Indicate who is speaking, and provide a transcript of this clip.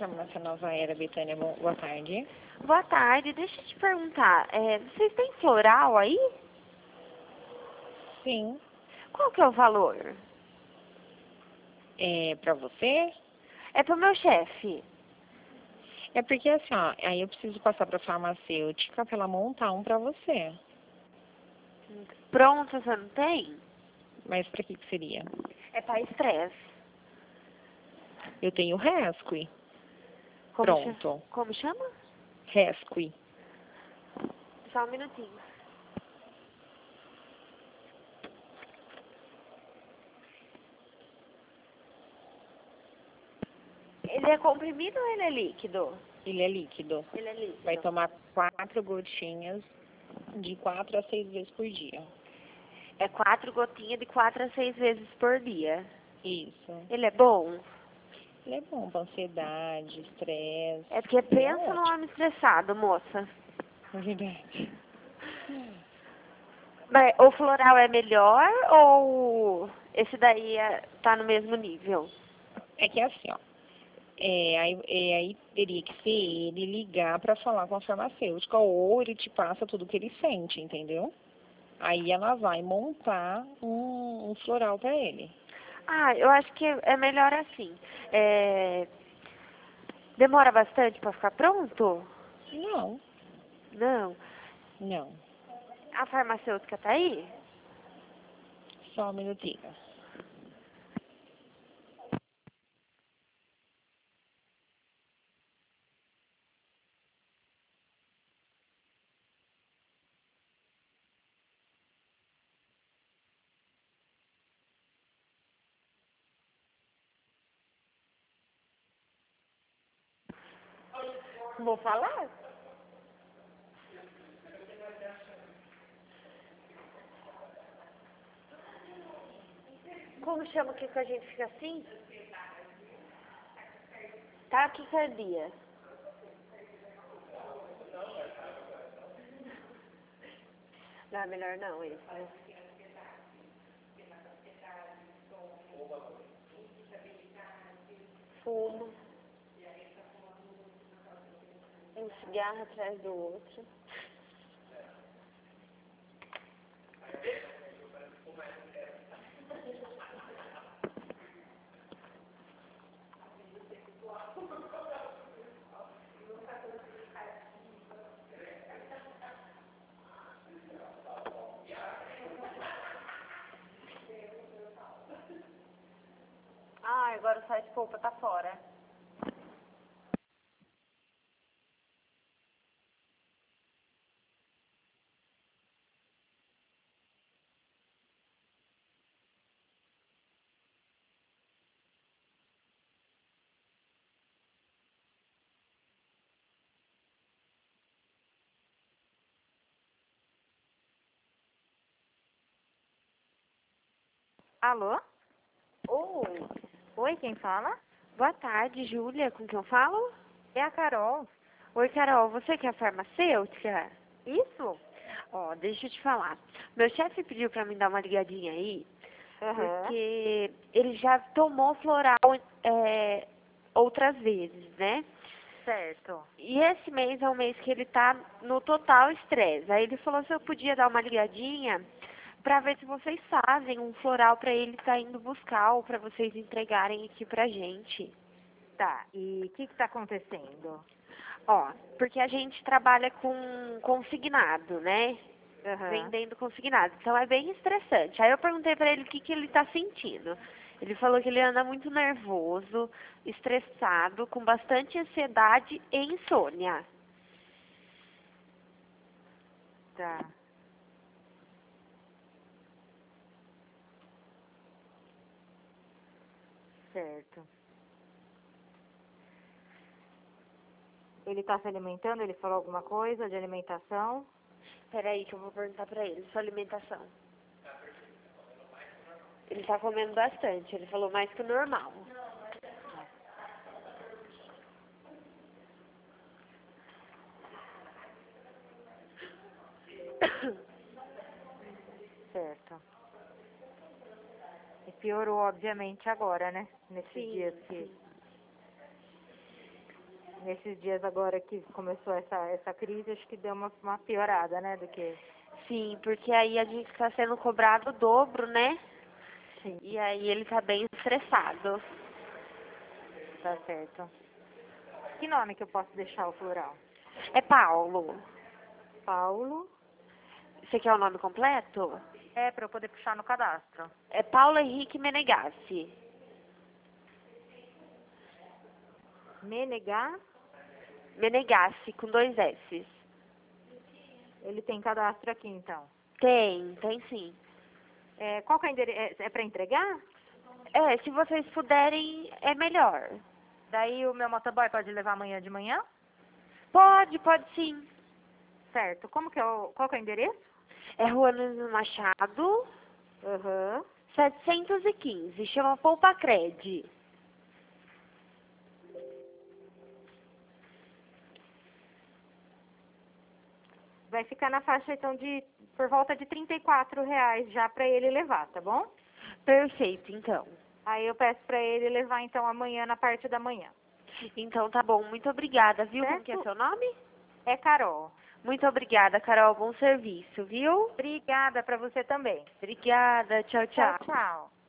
Speaker 1: Farmácia Nova Era, Betânia, boa tarde.
Speaker 2: Boa tarde, deixa eu te perguntar, vocês têm floral aí?
Speaker 1: Sim.
Speaker 2: Qual que é o valor?
Speaker 1: É pra você?
Speaker 2: É pro meu chefe.
Speaker 1: É porque assim, ó, aí eu preciso passar pra farmacêutica pra ela montar um pra você.
Speaker 2: Pronto, você não tem?
Speaker 1: Mas pra que seria?
Speaker 2: É pra estresse.
Speaker 1: Eu tenho Rescue. Pronto.
Speaker 2: Como chama?
Speaker 1: Rescue.
Speaker 2: Só um minutinho. Ele é comprimido ou ele é líquido?
Speaker 1: Ele é líquido.
Speaker 2: Ele é líquido.
Speaker 1: Vai tomar 4 gotinhas de 4 a 6 vezes por dia.
Speaker 2: É 4 gotinhas de 4 a 6 vezes por dia.
Speaker 1: Isso.
Speaker 2: Ele é bom?
Speaker 1: Ele é bom pra ansiedade, estresse.
Speaker 2: É porque pensa no homem estressado, moça.
Speaker 1: É verdade.
Speaker 2: Mas o floral é melhor ou esse daí tá no mesmo nível?
Speaker 1: É que é assim, ó. Aí teria que ser ele ligar pra falar com a farmacêutica ou ele te passa tudo que ele sente, entendeu? Aí ela vai montar um floral pra ele.
Speaker 2: Ah, eu acho que é melhor assim. Demora bastante pra ficar pronto?
Speaker 1: Não,
Speaker 2: Não.
Speaker 1: não.
Speaker 2: A farmacêutica tá aí?
Speaker 1: Só um minutinho.
Speaker 2: Vou falar? Como chama que a gente fica assim? Taquicardia. Não é melhor não, esse, né? Fumo. Um cigarro atrás do outro. Ah, agora o site polpa tá fora.
Speaker 3: Alô?
Speaker 2: Oi.
Speaker 3: Oi, quem fala?
Speaker 2: Boa tarde, Júlia. Com quem eu falo?
Speaker 3: É a Carol.
Speaker 2: Oi, Carol. Você que é farmacêutica?
Speaker 3: Isso?
Speaker 2: Ó, deixa eu te falar. Meu chefe pediu pra me dar uma ligadinha aí,
Speaker 3: Aham.
Speaker 2: porque ele já tomou floral outras vezes, né?
Speaker 3: Certo.
Speaker 2: E esse mês é um mês que ele tá no total estresse. Aí ele falou se eu podia dar uma ligadinha pra ver se vocês fazem um floral pra ele estar indo buscar ou pra vocês entregarem aqui pra gente.
Speaker 3: Tá. E o que tá acontecendo?
Speaker 2: Ó, porque a gente trabalha com consignado, né?
Speaker 3: Aham.
Speaker 2: Vendendo consignado. Então é bem estressante. Aí eu perguntei pra ele o que que ele tá sentindo. Ele falou que ele anda muito nervoso, estressado, com bastante ansiedade e insônia.
Speaker 3: Tá. Certo. Ele tá se alimentando? Ele falou alguma coisa de alimentação?
Speaker 2: Peraí que eu vou perguntar pra ele sua alimentação. Ele tá comendo bastante, ele falou mais que o normal.
Speaker 3: Certo. E piorou, obviamente, agora, né? Nesses
Speaker 2: Sim,
Speaker 3: dias que...
Speaker 2: sim.
Speaker 3: Nesses dias agora que começou essa crise, acho que deu uma piorada, né, do que...
Speaker 2: Sim, porque aí a gente está sendo cobrado o dobro, né?
Speaker 3: Sim.
Speaker 2: E aí ele tá bem estressado.
Speaker 3: Tá certo. Que nome que eu posso deixar o floral?
Speaker 2: É Paulo.
Speaker 3: Paulo.
Speaker 2: Você quer o nome completo?
Speaker 3: É, para eu poder puxar no cadastro.
Speaker 2: É Paulo Henrique Menegassi. Menegassi, com 2 S.
Speaker 3: Ele tem cadastro aqui, então.
Speaker 2: Tem sim.
Speaker 3: Qual que é o endereço? É para entregar?
Speaker 2: É, se vocês puderem, é melhor.
Speaker 3: Daí o meu motoboy pode levar amanhã de manhã?
Speaker 2: Pode sim.
Speaker 3: Certo. Qual que é o endereço?
Speaker 2: É Rua Nuno Machado,
Speaker 3: Aham.
Speaker 2: 715. Chama Poupa Cred.
Speaker 3: Vai ficar na faixa, então, por volta de R$ 34 já para ele levar, tá bom?
Speaker 2: Perfeito, então.
Speaker 3: Aí eu peço para ele levar, então, amanhã, na parte da manhã.
Speaker 2: Então tá bom. Muito obrigada, viu? Como
Speaker 3: Certo.
Speaker 2: que é seu nome?
Speaker 3: É Carol.
Speaker 2: Muito obrigada, Carol. Bom serviço, viu?
Speaker 3: Obrigada para você também.
Speaker 2: Obrigada. Tchau,
Speaker 3: Tchau,
Speaker 2: tchau.
Speaker 3: tchau.